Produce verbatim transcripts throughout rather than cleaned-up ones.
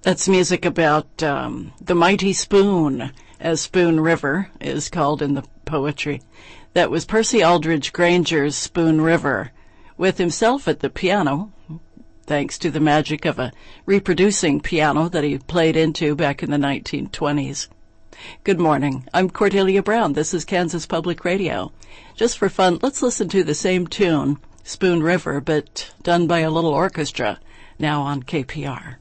That's music about um, the mighty spoon, as Spoon River is called in the poetry. That was Percy Aldridge Granger's Spoon River, with himself at the piano, thanks to the magic of a reproducing piano that he played into back in the nineteen twenties. Good morning. I'm Cordelia Brown. This is Kansas Public Radio. Just for fun, let's listen to the same tune, Spoon River, but done by a little orchestra, now on K P R.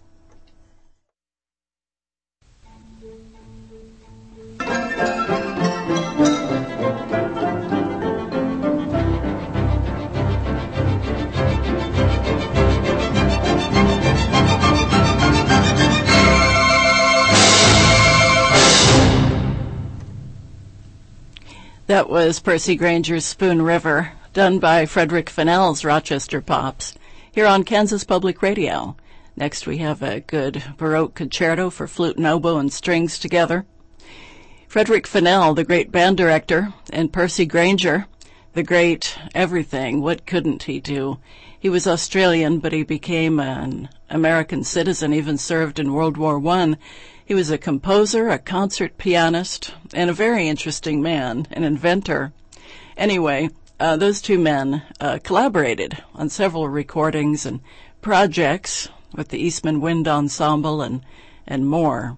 That was Percy Granger's Spoon River, done by Frederick Fennell's Rochester Pops, here on Kansas Public Radio. Next we have a good Baroque concerto for flute and oboe and strings together. Frederick Fennell, the great band director, and Percy Granger, the great everything. What couldn't he do? He was Australian, but he became an American citizen, even served in World War One. He was a composer, a concert pianist, and a very interesting man, an inventor. Anyway, uh, those two men uh, collaborated on several recordings and projects with the Eastman Wind Ensemble and, and more.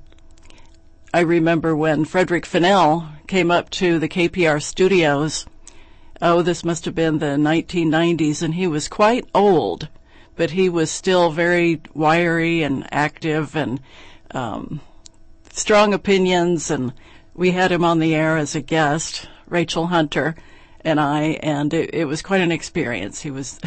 I remember when Frederick Fennell came up to the K P R studios. Oh, this must have been the nineteen nineties, and he was quite old, but he was still very wiry and active and um strong opinions, and we had him on the air as a guest, Rachel Hunter and I, and it, it was quite an experience. He was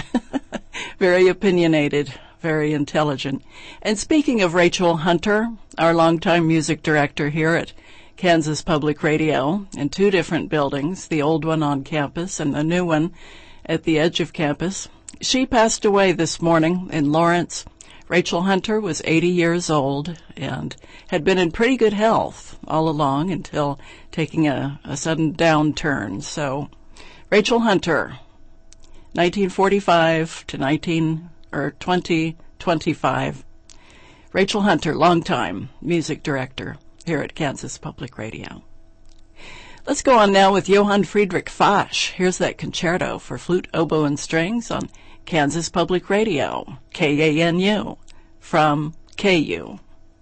very opinionated, very intelligent. And speaking of Rachel Hunter, our longtime music director here at Kansas Public Radio in two different buildings, the old one on campus and the new one at the edge of campus, she passed away this morning in Lawrence. Rachel Hunter was eighty years old and had been in pretty good health all along until taking a, a sudden downturn. So, Rachel Hunter, nineteen forty-five to nineteen or twenty twenty-five. Rachel Hunter, longtime music director here at Kansas Public Radio. Let's go on now with Johann Friedrich Fasch. Here's that concerto for flute, oboe, and strings on Kansas Public Radio, K A N U, from K U.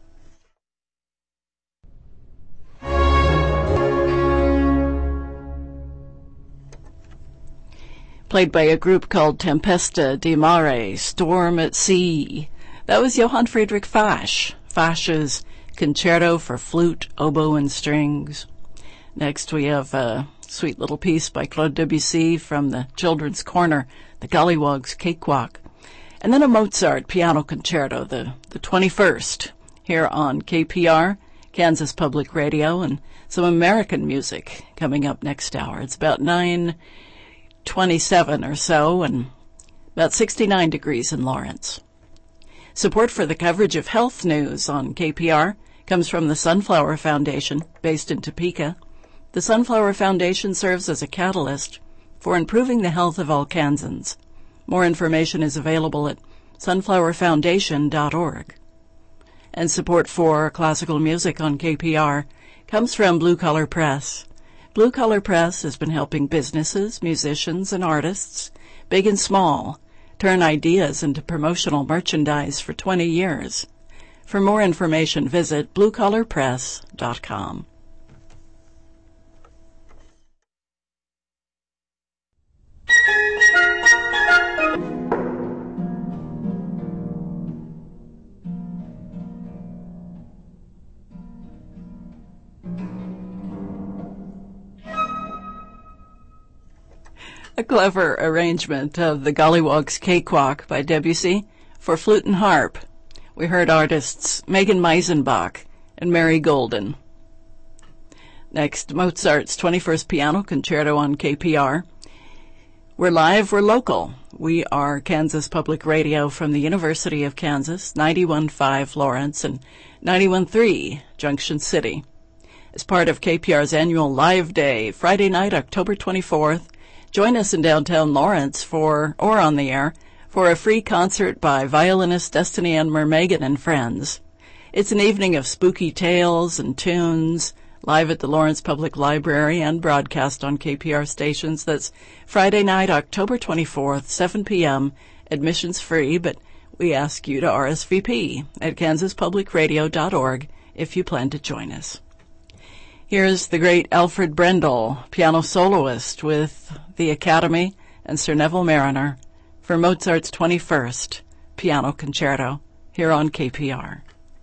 Played by a group called Tempesta di Mare, Storm at Sea. That was Johann Friedrich Fasch, Fasch's Concerto for Flute, Oboe, and Strings. Next we have a sweet little piece by Claude Debussy from the Children's Corner, the Golliwogg's Cakewalk. And then a Mozart piano concerto, the, the twenty-first, here on K P R, Kansas Public Radio, and some American music coming up next hour. It's about nine twenty-seven or so, and about sixty-nine degrees in Lawrence. Support for the coverage of health news on K P R comes from the Sunflower Foundation, based in Topeka. The Sunflower Foundation serves as a catalyst for improving the health of all Kansans. More information is available at sunflower foundation dot org. And support for classical music on K P R comes from Blue Collar Press. Blue Collar Press has been helping businesses, musicians, and artists, big and small, turn ideas into promotional merchandise for twenty years. For more information, visit blue collar press dot com. A clever arrangement of the Golliwogg's Cakewalk by Debussy for flute and harp. We heard artists Megan Meisenbach and Mary Golden. Next, Mozart's twenty-first Piano Concerto on K P R. We're live, we're local. We are Kansas Public Radio from the University of Kansas, ninety-one point five Lawrence and ninety-one point three Junction City. As part of K P R's annual Live Day, Friday night, October twenty-fourth, join us in downtown Lawrence for, or on the air, for a free concert by violinist Destiny Ann Mermegan and friends. It's an evening of spooky tales and tunes, live at the Lawrence Public Library and broadcast on K P R stations. That's Friday night, October twenty-fourth, seven p.m., admissions free, but we ask you to R S V P at kansas public radio dot org if you plan to join us. Here's the great Alfred Brendel, piano soloist with the Academy and Sir Neville Mariner for Mozart's twenty-first Piano Concerto here on K P R.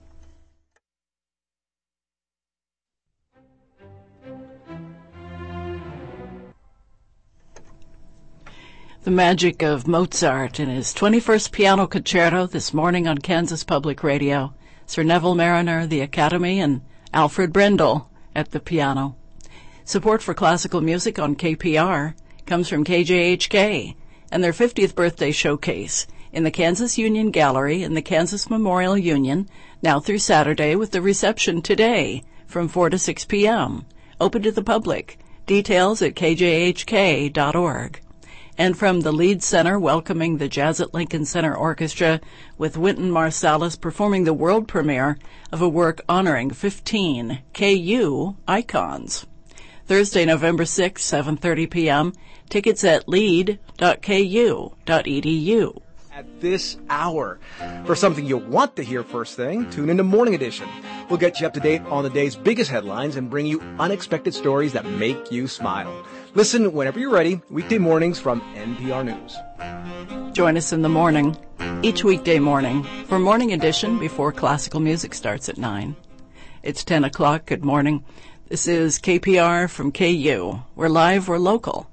The magic of Mozart and his twenty-first Piano Concerto this morning on Kansas Public Radio. Sir Neville Mariner, the Academy, and Alfred Brendel at the piano. Support for classical music on K P R comes from K J H K and their fiftieth birthday showcase in the Kansas Union Gallery in the Kansas Memorial Union, now through Saturday, with the reception today from four to six p.m. Open to the public. Details at k j h k dot org. And from the Leeds Center, welcoming the Jazz at Lincoln Center Orchestra, with Wynton Marsalis performing the world premiere of a work honoring fifteen K U icons. Thursday, November sixth, seven thirty p.m. Tickets at lead dot k u dot e d u. At this hour. For something you'll want to hear first thing, tune into Morning Edition. We'll get you up to date on the day's biggest headlines and bring you unexpected stories that make you smile. Listen whenever you're ready, weekday mornings from N P R News. Join us in the morning, each weekday morning, for Morning Edition before classical music starts at nine. It's ten o'clock. Good morning. This is K P R from K U. We're live, we're local.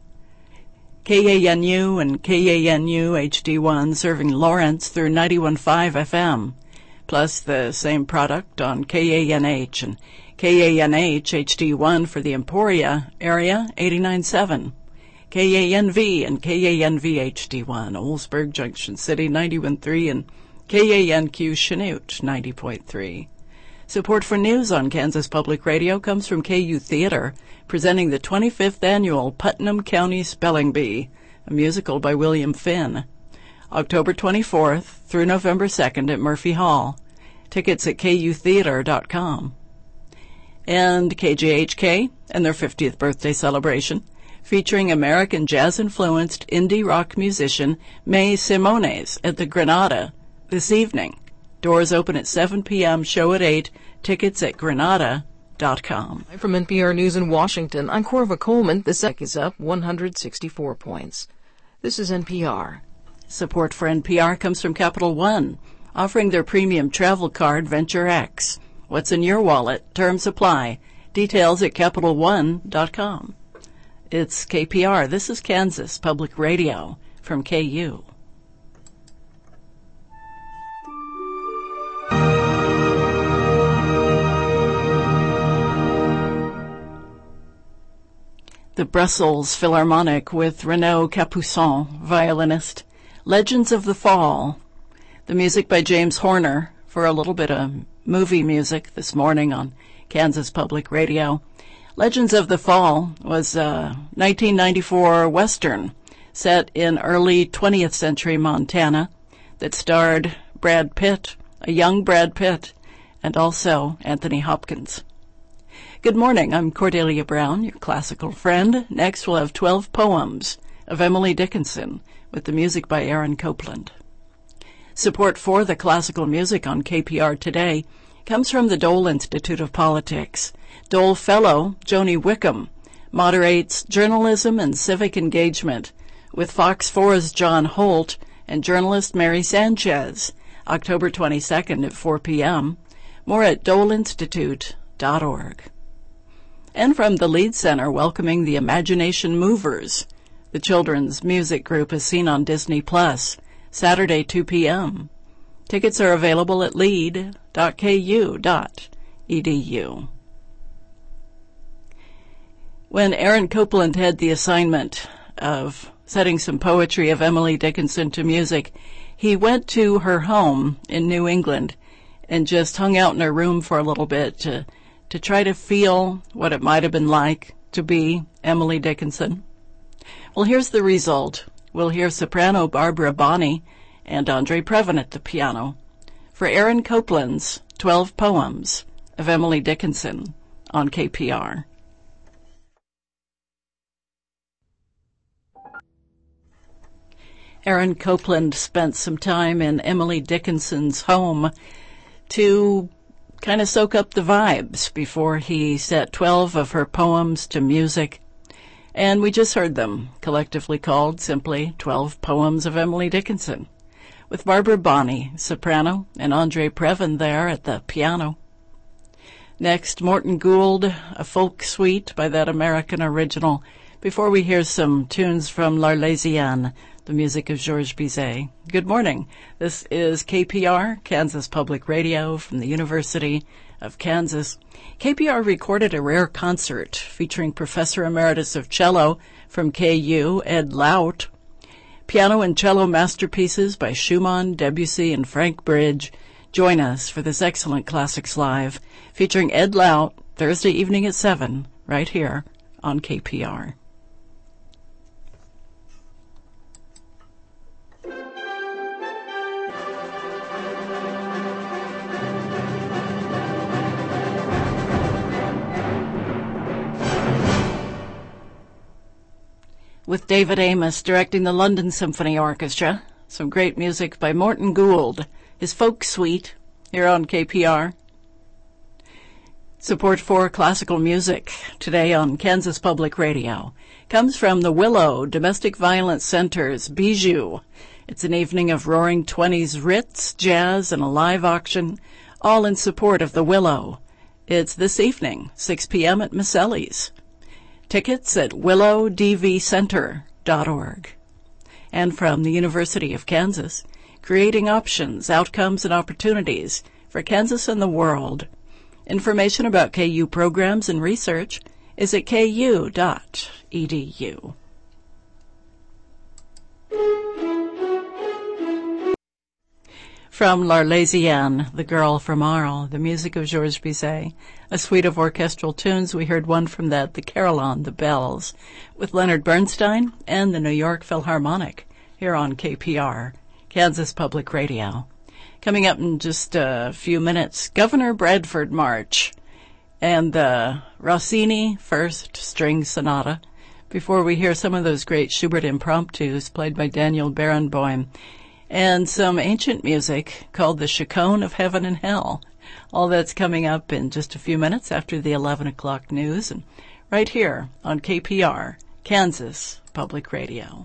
K A N U and K A N U H D one serving Lawrence through ninety-one point five F M, plus the same product on K A N H and K A N H H D one for the Emporia area, eighty-nine point seven. K A N V and K A N V H D one, Oldsburg, Junction City, ninety-one point three, and K A N Q Chanute, ninety point three. Support for news on Kansas Public Radio comes from K U Theater, presenting the twenty-fifth Annual Putnam County Spelling Bee, a musical by William Finn. October twenty-fourth through November second at Murphy Hall. Tickets at k u theater dot com. And K J H K and their fiftieth birthday celebration, featuring American jazz-influenced indie rock musician May Simones at the Granada this evening. Doors open at seven p.m., show at eight, tickets at granada dot com. From N P R News in Washington, I'm Corva Coleman. The S E C is up one hundred sixty-four points. This is N P R. Support for N P R comes from Capital One, offering their premium travel card, Venture X. What's in your wallet? Terms apply. Details at capital one dot com. It's K P R. This is Kansas Public Radio from K U. The Brussels Philharmonic with Renaud Capuçon, violinist. Legends of the Fall. The music by James Horner for a little bit of movie music this morning on Kansas Public Radio. Legends of the Fall was a nineteen ninety-four Western set in early twentieth century Montana that starred Brad Pitt, a young Brad Pitt, and also Anthony Hopkins. Good morning, I'm Cordelia Brown, your classical friend. Next we'll have twelve poems of Emily Dickinson with the music by Aaron Copland. Support for the classical music on K P R today comes from the Dole Institute of Politics. Dole Fellow Joni Wickham moderates journalism and civic engagement with Fox four's John Holt and journalist Mary Sanchez, October twenty-second at four p.m. More at dole institute dot org. And from the Leeds Center, welcoming the Imagination Movers. The children's music group is seen on Disney Plus, Saturday, two p.m. Tickets are available at lead dot k u dot e d u. When Aaron Copland had the assignment of setting some poetry of Emily Dickinson to music, he went to her home in New England and just hung out in her room for a little bit to to try to feel what it might have been like to be Emily Dickinson. Well, here's the result. We'll hear soprano Barbara Bonney and Andre Previn at the piano for Aaron Copland's twelve Poems of Emily Dickinson on K P R. Aaron Copland spent some time in Emily Dickinson's home to kind of soak up the vibes before he set twelve of her poems to music. And we just heard them, collectively called simply twelve Poems of Emily Dickinson, with Barbara Bonney, soprano, and Andre Previn there at the piano. Next, Morton Gould, a folk suite by that American original, before we hear some tunes from L'Arlésienne, the music of Georges Bizet. Good morning. This is K P R, Kansas Public Radio, from the University of Kansas. K P R recorded a rare concert featuring Professor Emeritus of Cello from K U, Ed Laut. Piano and cello masterpieces by Schumann, Debussy, and Frank Bridge. Join us for this excellent Classics Live, featuring Ed Laut, Thursday evening at seven, right here on K P R. With David Amos directing the London Symphony Orchestra, some great music by Morton Gould, his folk suite, here on K P R. Support for classical music today on Kansas Public Radio comes from the Willow Domestic Violence Center's Bijou. It's an evening of roaring twenties Ritz, jazz, and a live auction, all in support of the Willow. It's this evening, six p.m. at Misselli's. Tickets at willow d v center dot org. And from the University of Kansas, creating options, outcomes, and opportunities for Kansas and the world. Information about K U programs and research is at k u dot e d u. From L'Arlésienne, The Girl from Arles, the music of Georges Bizet, a suite of orchestral tunes. We heard one from that, the Carillon, The Bells, with Leonard Bernstein and the New York Philharmonic, here on K P R, Kansas Public Radio. Coming up in just a few minutes, Governor Bradford March and the Rossini First String Sonata, before we hear some of those great Schubert impromptus played by Daniel Barenboim, and some ancient music called the Chaconne of Heaven and Hell. All that's coming up in just a few minutes after the eleven o'clock news, and right here on K P R, Kansas Public Radio.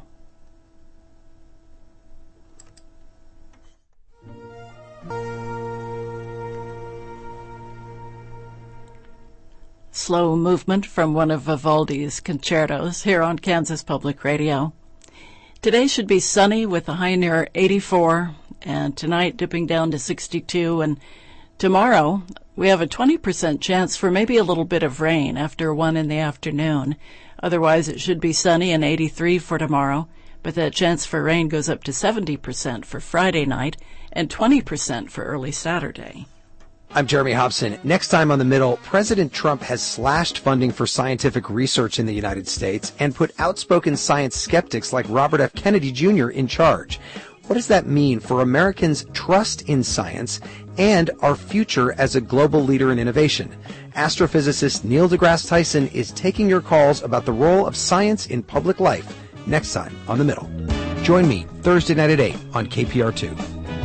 Slow movement from one of Vivaldi's concertos here on Kansas Public Radio. Today should be sunny with a high near eighty-four, and tonight dipping down to sixty-two, and tomorrow we have a twenty percent chance for maybe a little bit of rain after one in the afternoon. Otherwise it should be sunny and eighty-three for tomorrow, but that chance for rain goes up to seventy percent for Friday night and twenty percent for early Saturday. I'm Jeremy Hobson. Next time on The Middle, President Trump has slashed funding for scientific research in the United States and put outspoken science skeptics like Robert F. Kennedy Junior in charge. What does that mean for Americans' trust in science and our future as a global leader in innovation? Astrophysicist Neil deGrasse Tyson is taking your calls about the role of science in public life next time on The Middle. Join me Thursday night at eight on K P R two.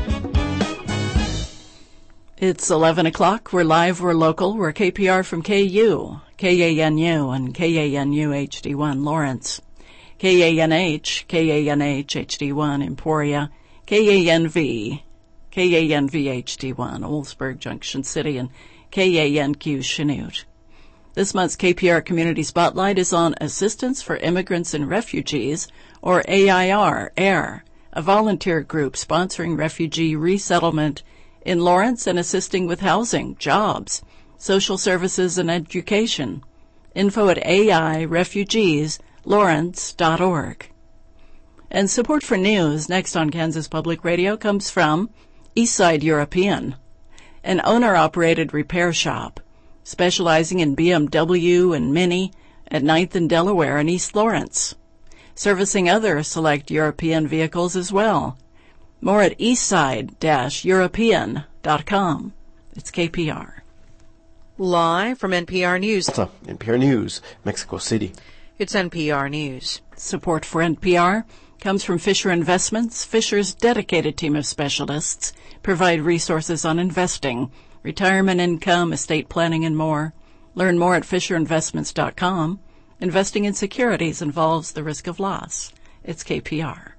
It's eleven o'clock. We're live, we're local, we're K P R from K U, K A N U, and K A N U H D one Lawrence, K A N H, K A N H H D one Emporia, K A N V, K A N V H D one Oldsburg Junction City, and K A N Q Chanute. This month's K P R Community Spotlight is on Assistance for Immigrants and Refugees, or A I R, AIR, a volunteer group sponsoring refugee resettlement in Lawrence and assisting with housing, jobs, social services, and education. Info at A I refugees lawrence dot org. And support for news next on Kansas Public Radio comes from Eastside European, an owner-operated repair shop specializing in B M W and Mini at ninth and Delaware in East Lawrence, servicing other select European vehicles as well. More at eastside dash european dot com. It's K P R. Live from N P R News. N P R News, Mexico City. It's N P R News. Support for N P R comes from Fisher Investments. Fisher's dedicated team of specialists provide resources on investing, retirement income, estate planning, and more. Learn more at fisher investments dot com. Investing in securities involves the risk of loss. It's K P R.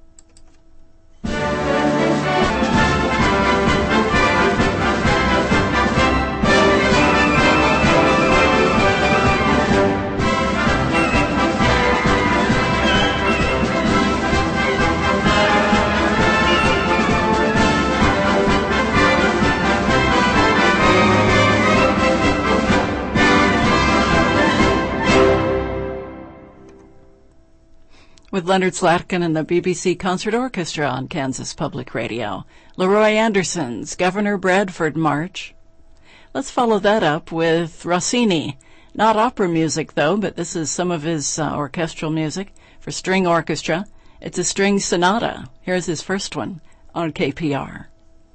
With Leonard Slatkin and the B B C Concert Orchestra on Kansas Public Radio. Leroy Anderson's Governor Bradford March. Let's follow that up with Rossini. Not opera music, though, but this is some of his uh, orchestral music for string orchestra. It's a string sonata. Here's his first one on K P R.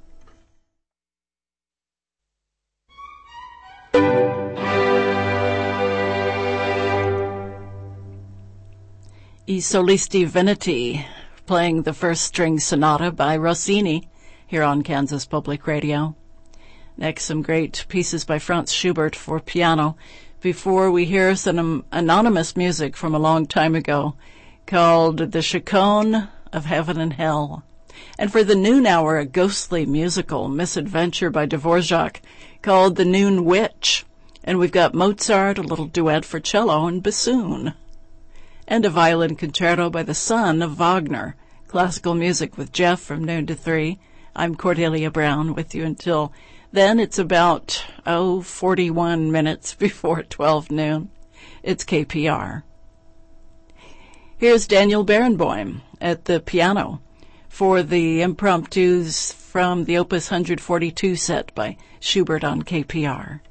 I Solisti Veneti, playing the first string sonata by Rossini here on Kansas Public Radio. Next, some great pieces by Franz Schubert for piano before we hear some anonymous music from a long time ago called The Chaconne of Heaven and Hell. And for the noon hour, a ghostly musical misadventure by Dvorak called The Noon Witch. And we've got Mozart, a little duet for cello and bassoon. And a violin concerto by the son of Wagner. Classical music with Jeff from noon to three. I'm Cordelia Brown with you until then. It's about, oh, forty-one minutes before twelve noon. It's K P R. Here's Daniel Barenboim at the piano for the impromptus from the Opus one forty-two set by Schubert on K P R.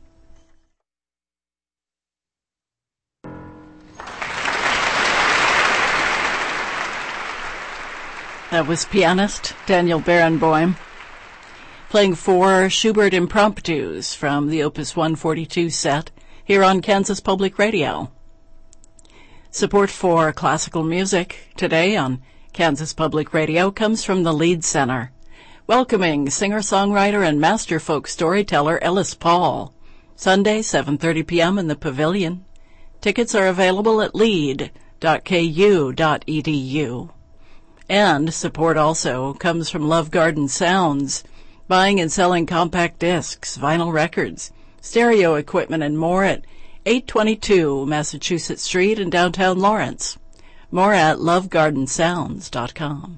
That was pianist Daniel Barenboim playing four Schubert impromptus from the Opus one forty-two set here on Kansas Public Radio. Support for classical music today on Kansas Public Radio comes from the Lead Center, welcoming singer-songwriter and master folk storyteller Ellis Paul. Sunday, seven thirty p.m. in the Pavilion. Tickets are available at lead dot k u dot e d u. And support also comes from Love Garden Sounds, buying and selling compact discs, vinyl records, stereo equipment, and more at eight twenty-two Massachusetts Street in downtown Lawrence. More at love garden sounds dot com.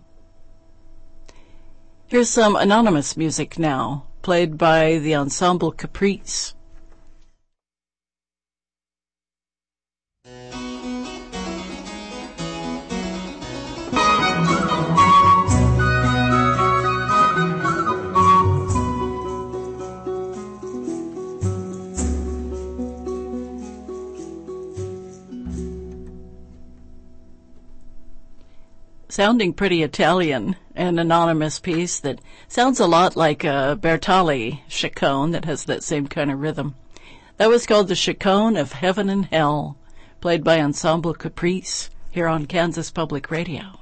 Here's some anonymous music now, played by the Ensemble Caprice. Sounding pretty Italian, an anonymous piece that sounds a lot like a Bertali chaconne that has that same kind of rhythm. That was called the Chaconne of Heaven and Hell, played by Ensemble Caprice here on Kansas Public Radio.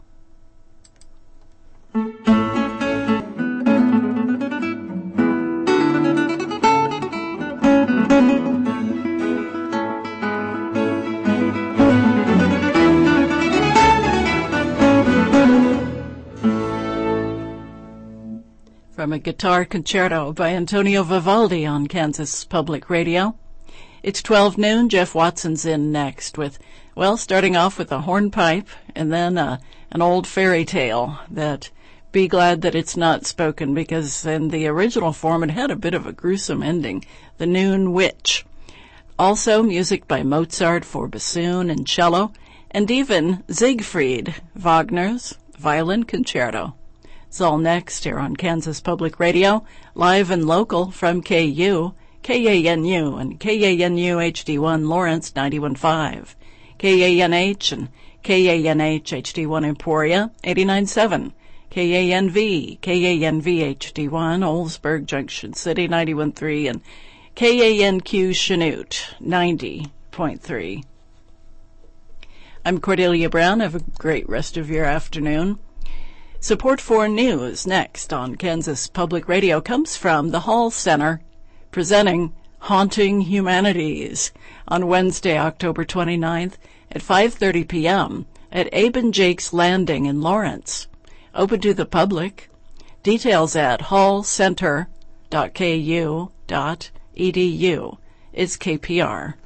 From a guitar concerto by Antonio Vivaldi on Kansas Public Radio. It's twelve noon. Jeff Watson's in next with, well, starting off with a hornpipe and then uh, an old fairy tale that be glad that it's not spoken, because in the original form it had a bit of a gruesome ending. The Noon Witch. Also music by Mozart for bassoon and cello, and even Siegfried, Wagner's violin concerto. It's all next here on Kansas Public Radio, live and local from K U, K A N U, and K A N U H D one Lawrence ninety-one point five, K A N H and K A N H H D one Emporia eighty-nine point seven, K A N V, K A N V H D one, Oldsburg, Junction City, ninety-one point three, and K A N Q Chanute, ninety point three. I'm Cordelia Brown. Have a great rest of your afternoon. Support for news next on Kansas Public Radio comes from the Hall Center, presenting Haunting Humanities on Wednesday, October twenty-ninth at five thirty p.m. at Abe and Jake's Landing in Lawrence. Open to the public. Details at hall center dot k u dot e d u is K P R.